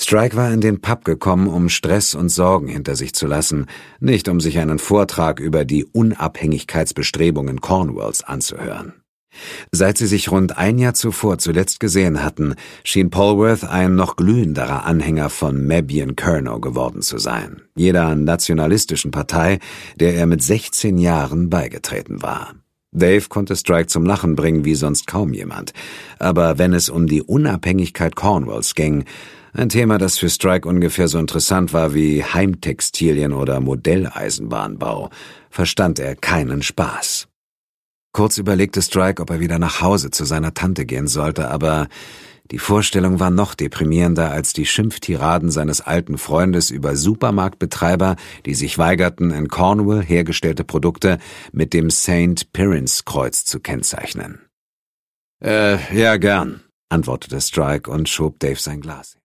Strike war in den Pub gekommen, um Stress und Sorgen hinter sich zu lassen, nicht um sich einen Vortrag über die Unabhängigkeitsbestrebungen Cornwalls anzuhören. Seit sie sich rund ein Jahr zuvor zuletzt gesehen hatten, schien Polwarth ein noch glühenderer Anhänger von Mebien Kernow geworden zu sein, jeder nationalistischen Partei, der er mit 16 Jahren beigetreten war. Dave konnte Strike zum Lachen bringen wie sonst kaum jemand, aber wenn es um die Unabhängigkeit Cornwalls ging, ein Thema, das für Strike ungefähr so interessant war wie Heimtextilien oder Modelleisenbahnbau, verstand er keinen Spaß. Kurz überlegte Strike, ob er wieder nach Hause zu seiner Tante gehen sollte, aber die Vorstellung war noch deprimierender als die Schimpftiraden seines alten Freundes über Supermarktbetreiber, die sich weigerten, in Cornwall hergestellte Produkte mit dem St. Piran's-Kreuz zu kennzeichnen. Ja, gern, antwortete Strike und schob Dave sein Glas.